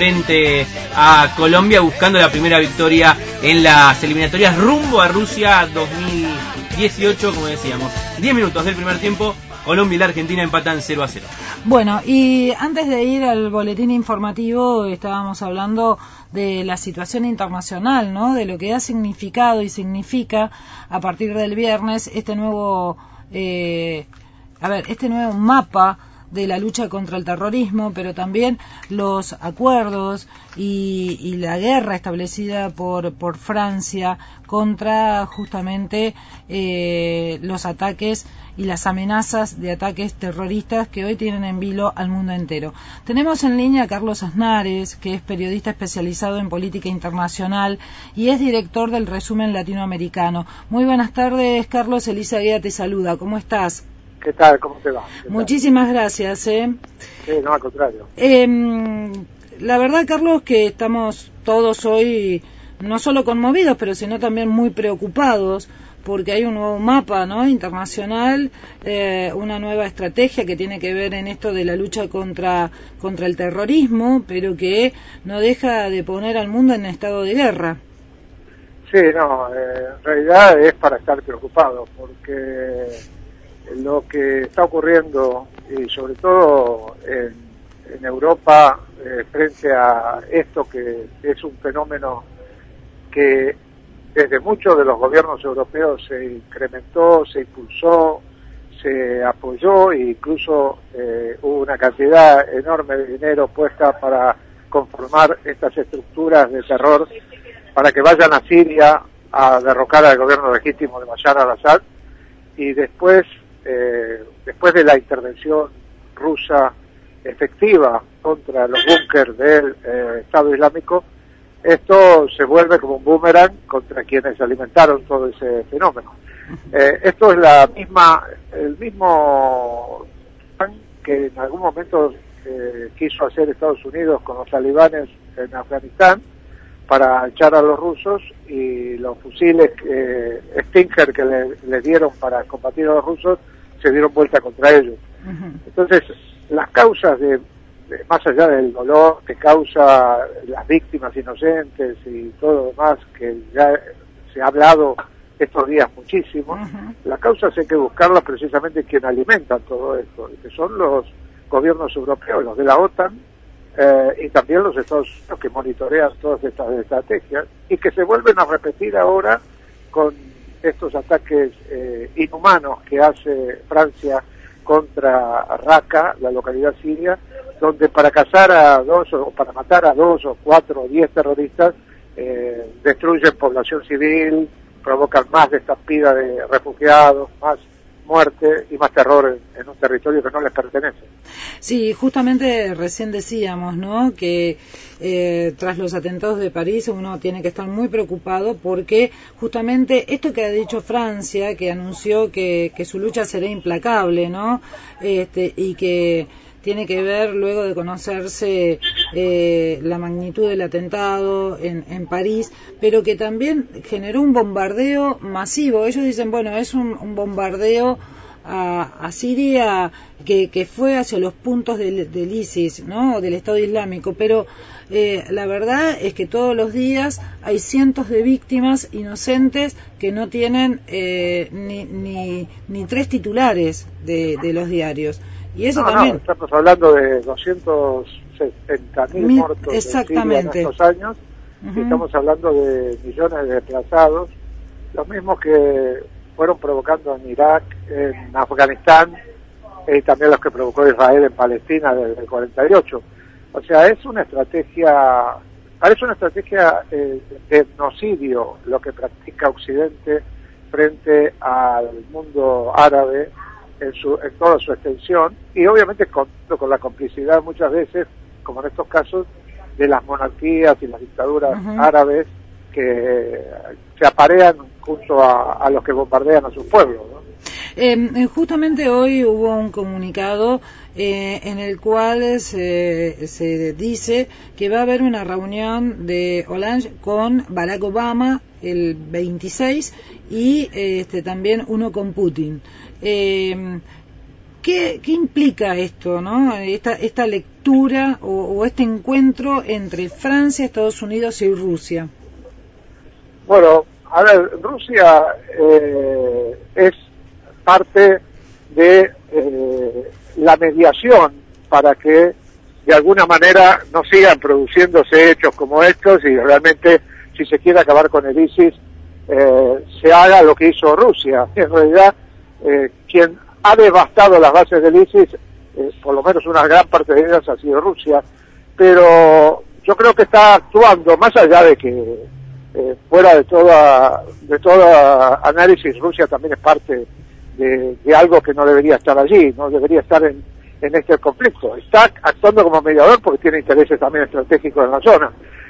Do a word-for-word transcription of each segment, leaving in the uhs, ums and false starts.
frente a Colombia, buscando la primera victoria en las eliminatorias rumbo a Rusia dos mil dieciocho, como decíamos. diez minutos del primer tiempo, Colombia y la Argentina empatan cero a cero. Bueno, y antes de ir al boletín informativo, estábamos hablando de la situación internacional, ¿no? De lo que ha significado y significa a partir del viernes este nuevo, eh, a ver, este nuevo mapa de la lucha contra el terrorismo, pero también los acuerdos y, y la guerra establecida por, por Francia contra justamente eh, los ataques y las amenazas de ataques terroristas que hoy tienen en vilo al mundo entero. Tenemos en línea a Carlos Aznares, que es periodista especializado en política internacional y es director del Resumen Latinoamericano. Muy buenas tardes, Carlos. Elisa Guía te saluda. ¿Cómo estás? ¿Qué tal? ¿Cómo te va? Muchísimas gracias. ¿eh? Sí, no, al contrario. Eh, la verdad, Carlos, que estamos todos hoy no solo conmovidos, pero sino también muy preocupados, porque hay un nuevo mapa, ¿no?, internacional, eh, una nueva estrategia que tiene que ver en esto de la lucha contra contra el terrorismo, pero que no deja de poner al mundo en estado de guerra. Sí, no, eh, en realidad es para estar preocupado, porque lo que está ocurriendo, y sobre todo en, en Europa, eh, frente a esto que es un fenómeno que desde muchos de los gobiernos europeos se incrementó, se impulsó, se apoyó e incluso eh, hubo una cantidad enorme de dinero puesta para conformar estas estructuras de terror para que vayan a Siria a derrocar al gobierno legítimo de Bashar al-Assad, y después Eh, después de la intervención rusa efectiva contra los búnkers del eh, Estado Islámico, esto se vuelve como un boomerang contra quienes alimentaron todo ese fenómeno. Eh, esto es la misma, el mismo plan que en algún momento eh, quiso hacer Estados Unidos con los talibanes en Afganistán para echar a los rusos, y los fusiles eh, Stinger que le, le dieron para combatir a los rusos se dieron vuelta contra ellos. Uh-huh. Entonces, las causas de, de, más allá del dolor que causa las víctimas inocentes y todo lo demás que ya se ha hablado estos días muchísimo, uh-huh. Las causas hay que buscarlas precisamente quien alimentan todo esto, que son los gobiernos europeos, los de la OTAN, eh, y también los Estados Unidos, que monitorean todas estas estrategias y que se vuelven a repetir ahora con estos ataques eh, inhumanos que hace Francia contra Raqqa, la localidad siria, donde para cazar a dos o para matar a dos o cuatro o diez terroristas eh, destruyen población civil, provocan más estampida de refugiados, más muerte y más terror en, en un territorio que no les pertenece. Sí, justamente recién decíamos, ¿no?, que eh, tras los atentados de París uno tiene que estar muy preocupado porque justamente esto que ha dicho Francia, que anunció que, que su lucha será implacable, ¿no?, este, y que tiene que ver luego de conocerse eh, la magnitud del atentado en, en París, pero que también generó un bombardeo masivo. Ellos dicen, bueno, es un, un bombardeo a, a Siria que, que fue hacia los puntos del, del ISIS, ¿no?, del Estado Islámico, pero eh, la verdad es que todos los días hay cientos de víctimas inocentes que no tienen eh, ni, ni, ni tres titulares de, de los diarios. Y eso no, también. No, estamos hablando de doscientos setenta mil muertos exactamente. en estos años, uh-huh. Y estamos hablando de millones de desplazados, los mismos que fueron provocando en Irak, en Afganistán, y también los que provocó Israel en Palestina desde el cuarenta y ocho. O sea, es una estrategia, parece una estrategia eh, de etnocidio lo que practica Occidente frente al mundo árabe, En, su, en toda su extensión, y obviamente con, con la complicidad muchas veces, como en estos casos, de las monarquías y las dictaduras uh-huh. árabes que se aparean junto a, a los que bombardean a sus pueblos, ¿no? Eh, justamente hoy hubo un comunicado eh, en el cual se, se dice que va a haber una reunión de Hollande con Barack Obama el veintiséis y este, también uno con Putin. Eh, ¿qué, qué implica esto, no? Esta, esta lectura o, o este encuentro entre Francia, Estados Unidos y Rusia. Bueno, a ver, Rusia eh, es parte de eh, la mediación para que de alguna manera no sigan produciéndose hechos como estos y realmente, si se quiere acabar con el ISIS, eh, se haga lo que hizo Rusia. En realidad, eh, quien ha devastado las bases del ISIS, eh, por lo menos una gran parte de ellas ha sido Rusia, pero yo creo que está actuando, más allá de que eh, fuera de toda de toda análisis, Rusia también es parte de, de algo que no debería estar allí, no debería estar en, en este conflicto. Está actuando como mediador porque tiene intereses también estratégicos en la zona,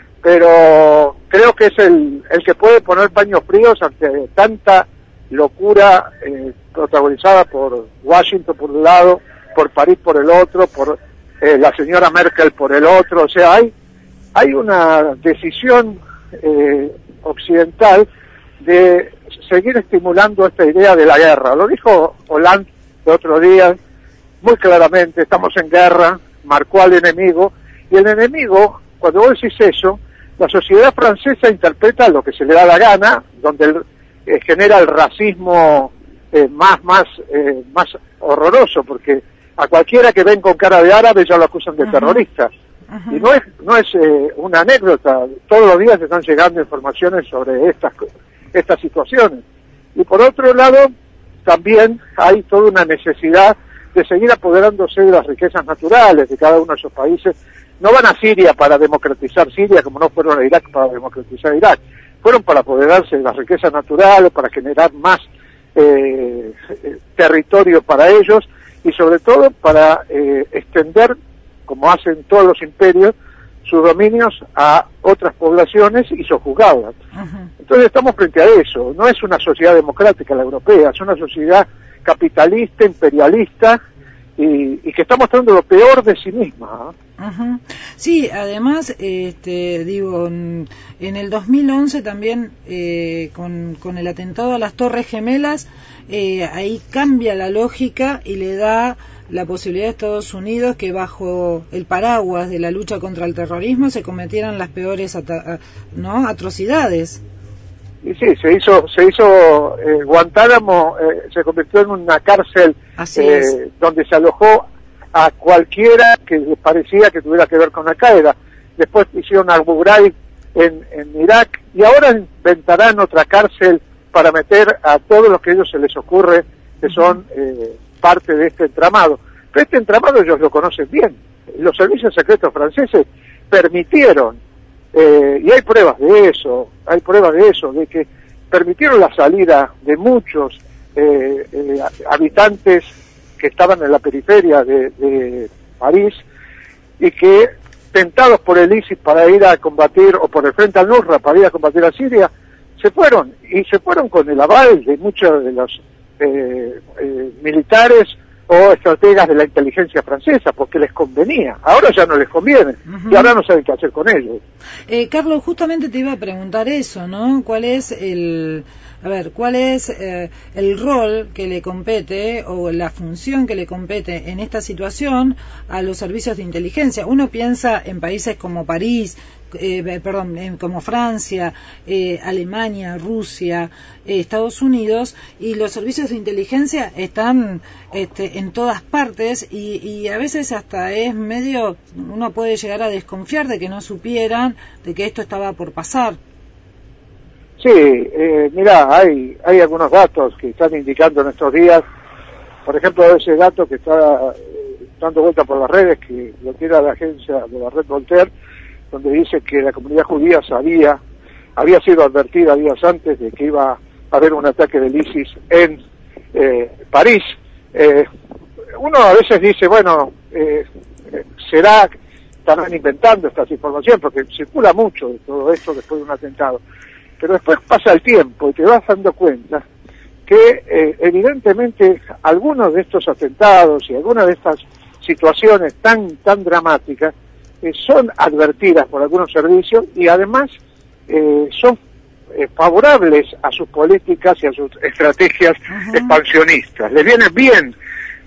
pero creo que es el, el que puede poner paños fríos ante tanta locura eh, protagonizada por Washington por un lado, por París por el otro, por eh, la señora Merkel por el otro. O sea, hay hay una decisión eh, occidental de seguir estimulando esta idea de la guerra. Lo dijo Hollande el otro día muy claramente: estamos en guerra, marcó al enemigo, y el enemigo, cuando vos decís eso, la sociedad francesa interpreta lo que se le da la gana, donde el, eh, genera el racismo eh, más más eh, más horroroso, porque a cualquiera que ven con cara de árabe ya lo acusan de uh-huh. terrorista. Uh-huh. Y no es no es eh, una anécdota, todos los días están llegando informaciones sobre estas estas situaciones. Y por otro lado, también hay toda una necesidad de seguir apoderándose de las riquezas naturales de cada uno de esos países. No van a Siria para democratizar Siria, como no fueron a Irak para democratizar Irak. Fueron para apoderarse de las riquezas naturales, para generar más eh, territorio para ellos y sobre todo para eh, extender, como hacen todos los imperios, sus dominios a otras poblaciones y sojuzgarlas. Uh-huh. Entonces estamos frente a eso. No es una sociedad democrática la europea, es una sociedad capitalista, imperialista, y, y que está mostrando lo peor de sí misma. ¿eh? Uh-huh. Sí, además, este, digo, en el dos mil once también, eh, con, con el atentado a las Torres Gemelas, eh, ahí cambia la lógica y le da la posibilidad a Estados Unidos que bajo el paraguas de la lucha contra el terrorismo se cometieran las peores ata- ¿no? atrocidades. Y sí, se hizo, se hizo eh, Guantánamo eh, se convirtió en una cárcel eh, donde se alojó a cualquiera que parecía que tuviera que ver con Al-Qaeda. Después hicieron Abu Ghraib en, en Irak y ahora inventarán otra cárcel para meter a todos los que a ellos se les ocurre que son eh, parte de este entramado. Pero este entramado ellos lo conocen bien. Los servicios secretos franceses permitieron, eh, y hay pruebas de eso, hay pruebas de eso, de que permitieron la salida de muchos eh, eh, habitantes que estaban en la periferia de, de París y que, tentados por el ISIS para ir a combatir, o por el Frente al-Nusra para ir a combatir a Siria, se fueron, y se fueron con el aval de muchos de los eh, eh, militares o estrategas de la inteligencia francesa, porque les convenía. Ahora ya no les conviene, uh-huh. y ahora no saben qué hacer con ellos. Eh, Carlos, justamente te iba a preguntar eso, ¿no? ¿Cuál es el... A ver, ¿cuál es eh, el rol que le compete o la función que le compete en esta situación a los servicios de inteligencia? Uno piensa en países como París, eh, perdón, en, como Francia, eh, Alemania, Rusia, eh, Estados Unidos, y los servicios de inteligencia están este, en todas partes y, y a veces hasta es medio, uno puede llegar a desconfiar de que no supieran de que esto estaba por pasar. Sí, eh, mirá, hay hay algunos datos que están indicando en estos días, por ejemplo, ese dato que está eh, dando vuelta por las redes, que lo tira la agencia de la red Voltaire, donde dice que la comunidad judía sabía, había sido advertida días antes de que iba a haber un ataque del ISIS en eh, París. Eh, uno a veces dice, bueno, eh, será, estarán inventando estas informaciones, porque circula mucho de todo esto después de un atentado. Pero después pasa el tiempo y te vas dando cuenta que eh, evidentemente algunos de estos atentados y algunas de estas situaciones tan tan dramáticas eh, son advertidas por algunos servicios y además eh, son eh, favorables a sus políticas y a sus estrategias uh-huh. expansionistas. Les viene bien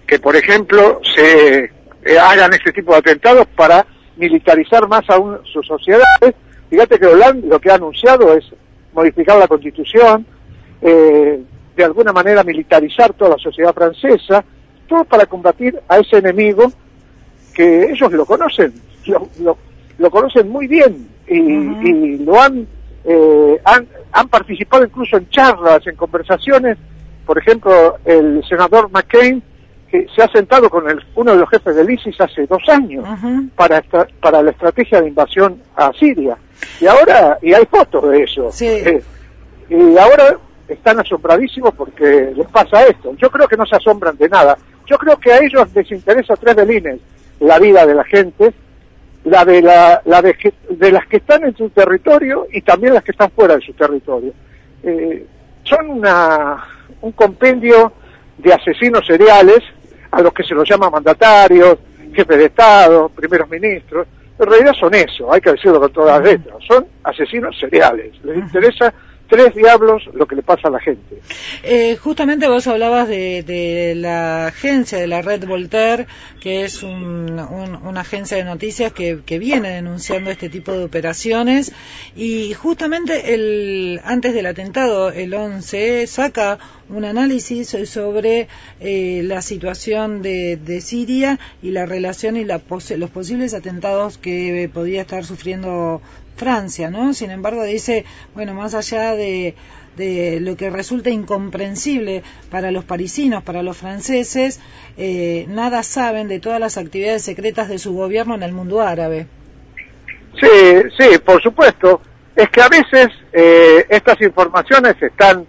que por ejemplo se eh, hagan este tipo de atentados para militarizar más aún sus sociedades. Fíjate que Hollande lo que ha anunciado es modificar la Constitución, eh, de alguna manera militarizar toda la sociedad francesa, todo para combatir a ese enemigo que ellos lo conocen, lo, lo, lo conocen muy bien y, uh-huh. y lo han, eh, han han participado incluso en charlas, en conversaciones. Por ejemplo, el senador McCain, que se ha sentado con el, uno de los jefes del ISIS hace dos años uh-huh. para esta, para la estrategia de invasión a Siria, y ahora y hay fotos de eso, sí. eh, y ahora están asombradísimos porque les pasa esto. Yo creo que no se asombran de nada. Yo creo que a ellos les interesa tres belines: la vida de la gente, la de la, la de, de las que están en su territorio y también las que están fuera de su territorio. Eh, son una, un compendio de asesinos seriales a los que se los llama mandatarios, jefes de Estado, primeros ministros. En realidad son eso, hay que decirlo con todas las letras. Son asesinos seriales. Les interesa tres diablos lo que le pasa a la gente. Eh, justamente vos hablabas de, de la agencia, de la Red Voltaire, que es un, un, una agencia de noticias que, que viene denunciando este tipo de operaciones, y justamente el antes del atentado, el once, saca un análisis sobre eh, la situación de, de Siria y la relación y la pos- los posibles atentados que podría estar sufriendo Francia, ¿no? Sin embargo, dice, bueno, más allá de, de lo que resulta incomprensible para los parisinos, para los franceses, eh, nada saben de todas las actividades secretas de su gobierno en el mundo árabe. Sí, sí, por supuesto. Es que a veces eh, estas informaciones están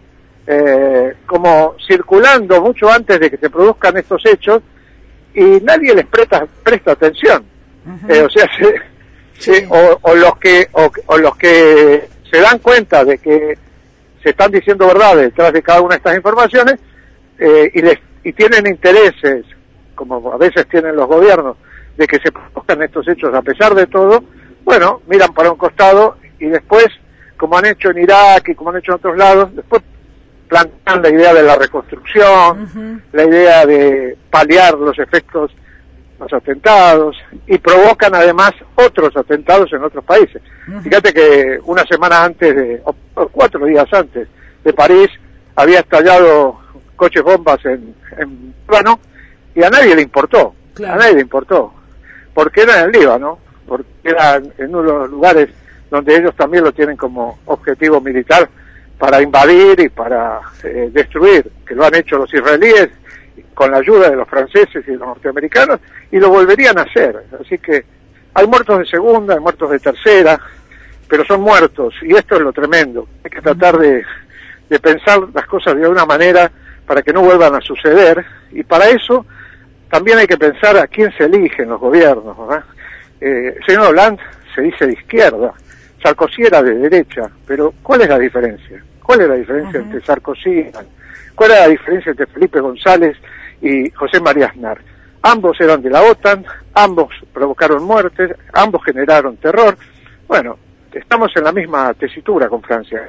eh, como circulando mucho antes de que se produzcan estos hechos y nadie les presta, presta atención. Uh-huh. Eh, o sea, se, Sí, o, o los que o, o los que se dan cuenta de que se están diciendo verdades detrás de cada una de estas informaciones eh, y les y tienen intereses, como a veces tienen los gobiernos, de que se produzcan estos hechos a pesar de todo, bueno, miran para un costado y después, como han hecho en Irak y como han hecho en otros lados, después plantean la idea de la reconstrucción, uh-huh. la idea de paliar los efectos los atentados, y provocan además otros atentados en otros países. Uh-huh. Fíjate que una semana antes, de, o, o cuatro días antes de París, había estallado coches bombas en, en Líbano, y a nadie le importó, claro. a nadie le importó, porque era en el Líbano, porque era en uno de los lugares donde ellos también lo tienen como objetivo militar para invadir y para eh, destruir, que lo han hecho los israelíes, con la ayuda de los franceses y de los norteamericanos, y lo volverían a hacer. Así que hay muertos de segunda, hay muertos de tercera, pero son muertos, y esto es lo tremendo. Hay que tratar de, de pensar las cosas de una manera para que no vuelvan a suceder, y para eso también hay que pensar a quién se eligen los gobiernos, ¿verdad? Eh, el señor Hollande se dice de izquierda, Sarkozy era de derecha, pero ¿cuál es la diferencia? ¿Cuál es la diferencia uh-huh. entre Sarkozy y Hollande? ¿Cuál era la diferencia entre Felipe González y José María Aznar? Ambos eran de la OTAN, ambos provocaron muertes, ambos generaron terror. Bueno, estamos en la misma tesitura con Francia.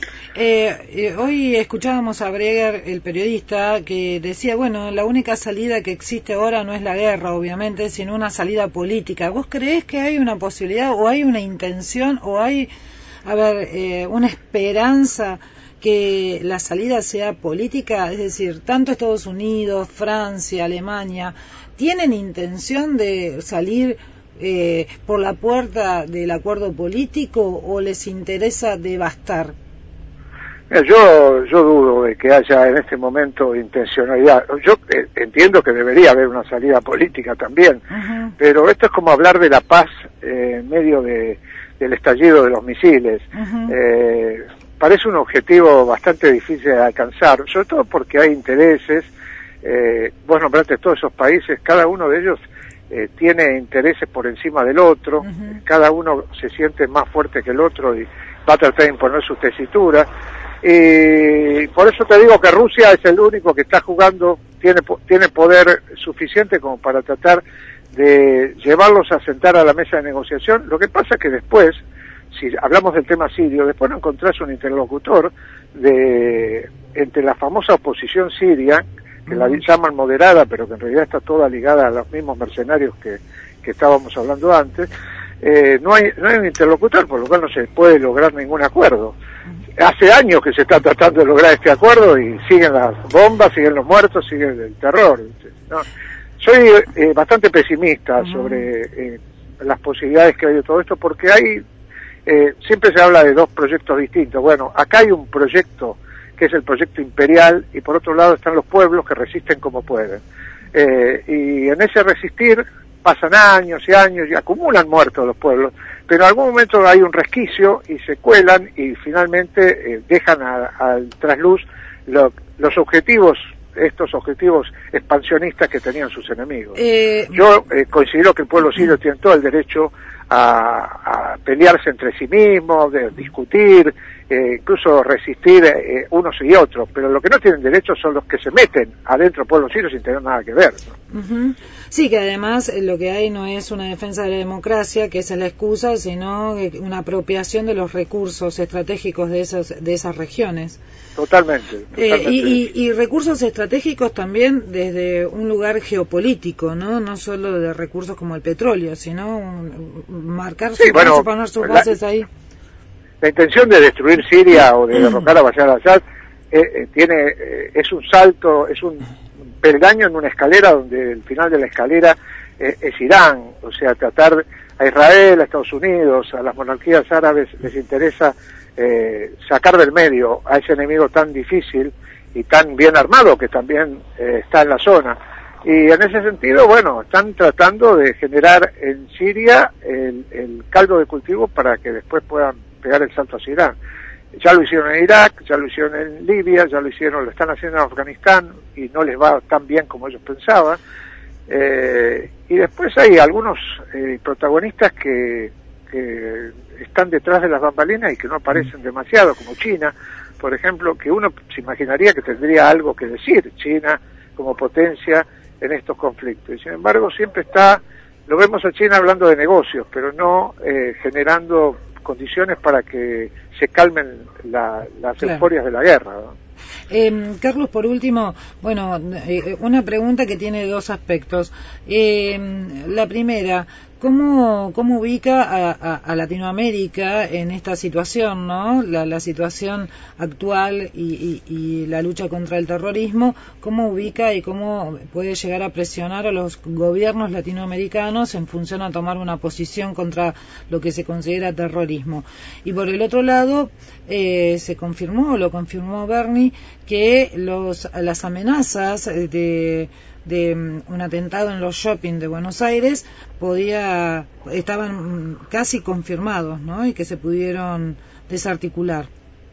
Eh, eh, hoy escuchábamos a Breger, el periodista, que decía, bueno, la única salida que existe ahora no es la guerra, obviamente, sino una salida política. ¿Vos creés que hay una posibilidad, o hay una intención, o hay, a ver, eh, una esperanza que la salida sea política? Es decir, tanto Estados Unidos, Francia, Alemania, ¿tienen intención de salir eh, por la puerta del acuerdo político, o les interesa devastar? Yo yo dudo de que haya en este momento intencionalidad. Yo eh, entiendo que debería haber una salida política también, uh-huh. pero esto es como hablar de la paz eh, en medio de, del estallido de los misiles. Uh-huh. Eh, parece un objetivo bastante difícil de alcanzar, sobre todo porque hay intereses. Eh, vos nombraste todos esos países, cada uno de ellos eh, tiene intereses por encima del otro, uh-huh. cada uno se siente más fuerte que el otro y va a tratar de imponer su tesitura. Y por eso te digo que Rusia es el único que está jugando, tiene tiene poder suficiente como para tratar de llevarlos a sentar a la mesa de negociación. Lo que pasa es que después, si hablamos del tema sirio, después no encontrás un interlocutor de entre la famosa oposición siria, que la llaman moderada, pero que en realidad está toda ligada a los mismos mercenarios que, que estábamos hablando antes, eh, no hay no hay un interlocutor, por lo cual no se puede lograr ningún acuerdo. Hace años que se está tratando de lograr este acuerdo y siguen las bombas, siguen los muertos, sigue el terror, ¿no? Soy eh, bastante pesimista uh-huh. sobre eh, las posibilidades que hay de todo esto, porque hay eh, siempre se habla de dos proyectos distintos. Bueno, acá hay un proyecto que es el proyecto imperial, y por otro lado están los pueblos que resisten como pueden. Eh, y en ese resistir pasan años y años y acumulan muertos los pueblos, pero en algún momento hay un resquicio y se cuelan y finalmente eh, dejan a, al trasluz lo, los objetivos, estos objetivos expansionistas que tenían sus enemigos. Eh... Yo eh, considero que el pueblo sirio tiene todo el derecho a, a pelearse entre sí mismos, de discutir, eh, incluso resistir eh, unos y otros, pero lo que no tienen derecho son los que se meten adentro del pueblo sirio sin tener nada que ver, ¿no? Uh-huh. Sí, que además eh, lo que hay no es una defensa de la democracia, que esa es la excusa, sino una apropiación de los recursos estratégicos de esas de esas regiones. Totalmente. totalmente. Eh, y, y, y recursos estratégicos también desde un lugar geopolítico, ¿no? No solo de recursos como el petróleo, sino un, marcar sí, sus bueno, bases, poner sus bases la, ahí. La intención de destruir Siria o de derrocar a Bashar al-Assad eh, eh, tiene eh, es un salto, es un peldaño en una escalera donde el final de la escalera eh, es Irán, o sea, tratar a Israel, a Estados Unidos, a las monarquías árabes les interesa eh, sacar del medio a ese enemigo tan difícil y tan bien armado que también eh, está en la zona. Y en ese sentido, bueno, están tratando de generar en Siria el, el caldo de cultivo para que después puedan pegar el salto hacia Irán. Ya lo hicieron en Irak, ya lo hicieron en Libia, ya lo hicieron, lo están haciendo en Afganistán y no les va tan bien como ellos pensaban. Eh, y después hay algunos eh, protagonistas que, que están detrás de las bambalinas y que no aparecen demasiado, como China, por ejemplo, que uno se imaginaría que tendría algo que decir, China como potencia en estos conflictos. Y sin embargo siempre está, lo vemos a China hablando de negocios, pero no eh, generando condiciones para que se calmen la, las claro. euforias de la guerra, ¿no? Eh, Carlos, por último, bueno, eh, una pregunta que tiene dos aspectos. Eh, la primera, ¿cómo, cómo ubica a, a, a Latinoamérica en esta situación, ¿no? La, la situación actual y, y, y la lucha contra el terrorismo, ¿cómo ubica y cómo puede llegar a presionar a los gobiernos latinoamericanos en función a tomar una posición contra lo que se considera terrorismo? Y por el otro lado, eh, se confirmó, lo confirmó Bernie, que los, las amenazas de, de un atentado en los shopping de Buenos Aires podía estaban casi confirmados, ¿no? Y que se pudieron desarticular.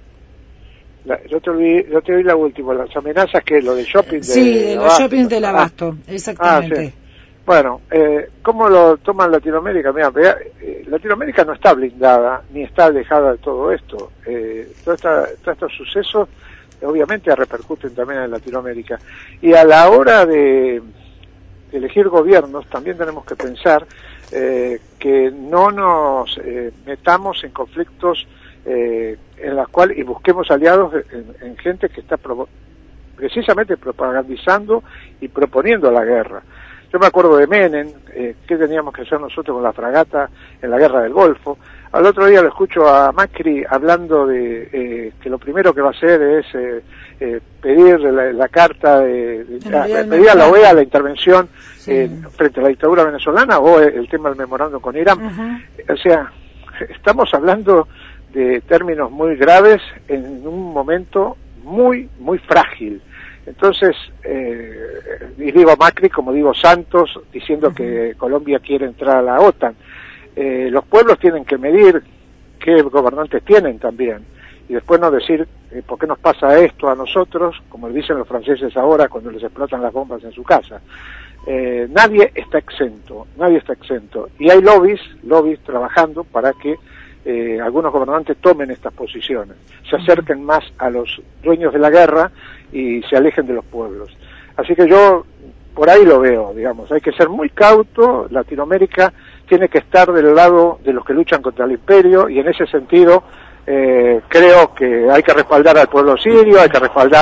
La, yo te oí, yo te oí la última, las amenazas que lo de shopping de sí, de los Abasto. shopping del Abasto, ah, exactamente. Ah, sí. Bueno, eh, ¿cómo lo toma Latinoamérica? Mira, eh, Latinoamérica no está blindada ni está alejada de todo esto. Eh, todo esta, todos estos sucesos obviamente repercuten también en Latinoamérica. Y a la hora de, de elegir gobiernos también tenemos que pensar eh, que no nos eh, metamos en conflictos eh, en los cuales y busquemos aliados en, en gente que está pro, precisamente propagandizando y proponiendo la guerra. Yo me acuerdo de Menem, eh, qué teníamos que hacer nosotros con la fragata en la guerra del Golfo. Al otro día lo escucho a Macri hablando de eh, que lo primero que va a hacer es eh, eh, pedir la, la carta, de, de a, pedir a la O E A la intervención sí. eh, frente a la dictadura venezolana o el tema del memorándum con Irán. Uh-huh. O sea, estamos hablando de términos muy graves en un momento muy, muy frágil. Entonces, eh, y digo Macri como digo Santos, diciendo uh-huh. que Colombia quiere entrar a la OTAN. Eh, los pueblos tienen que medir qué gobernantes tienen también, y después no decir eh, por qué nos pasa esto a nosotros, como dicen los franceses ahora cuando les explotan las bombas en su casa. Eh, nadie está exento, nadie está exento, y hay lobbies, lobbies trabajando para que eh, algunos gobernantes tomen estas posiciones, se acerquen más a los dueños de la guerra y se alejen de los pueblos. Así que yo por ahí lo veo, digamos, hay que ser muy cauto. Latinoamérica tiene que estar del lado de los que luchan contra el imperio, y en ese sentido eh, creo que hay que respaldar al pueblo sirio, hay que respaldar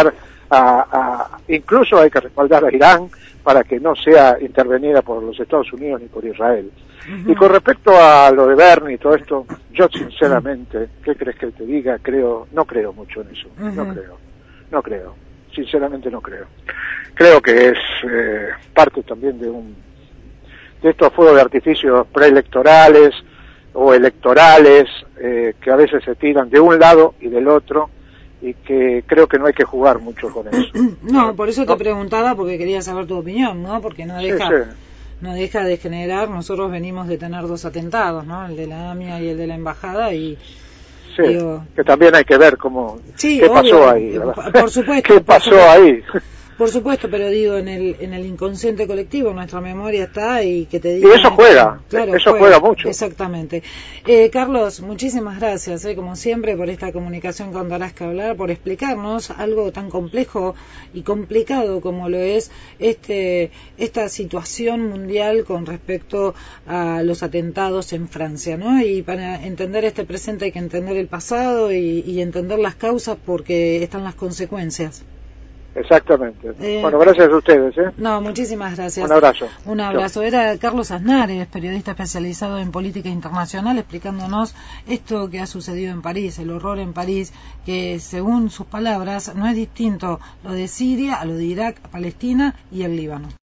a, a, incluso hay que respaldar a Irán para que no sea intervenida por los Estados Unidos ni por Israel. Uh-huh. Y con respecto a lo de Bernie y todo esto, yo sinceramente, ¿qué crees que te diga? Creo, no creo mucho en eso, uh-huh. no creo, no creo, sinceramente no creo. Creo que es eh, parte también de un de estos fuegos de artificio preelectorales o electorales eh, que a veces se tiran de un lado y del otro, y que creo que no hay que jugar mucho con eso. No, por eso te ¿no? preguntaba, porque quería saber tu opinión, ¿no? Porque no deja, sí, sí. no deja de generar, nosotros venimos de tener dos atentados, ¿no? El de la AMIA y el de la embajada, y sí, digo, que también hay que ver cómo sí, qué obvio, pasó ahí, ¿verdad? Por supuesto. ¿Qué pasó por supuesto. ahí? Por supuesto, pero digo, en el en el inconsciente colectivo, nuestra memoria está, y que te diga... Y eso juega, claro, eso juega, juega mucho. Exactamente. Eh, Carlos, muchísimas gracias, eh, como siempre, por esta comunicación con Darás que Hablar, por explicarnos algo tan complejo y complicado como lo es este esta situación mundial con respecto a los atentados en Francia, ¿no? Y para entender este presente hay que entender el pasado y, y entender las causas, porque están las consecuencias. Exactamente. Eh, bueno, gracias a ustedes. ¿eh? No, muchísimas gracias. Un abrazo. Un abrazo. Era Carlos Aznares, periodista especializado en política internacional, explicándonos esto que ha sucedido en París, el horror en París, que según sus palabras no es distinto lo de Siria a lo de Irak, Palestina y el Líbano.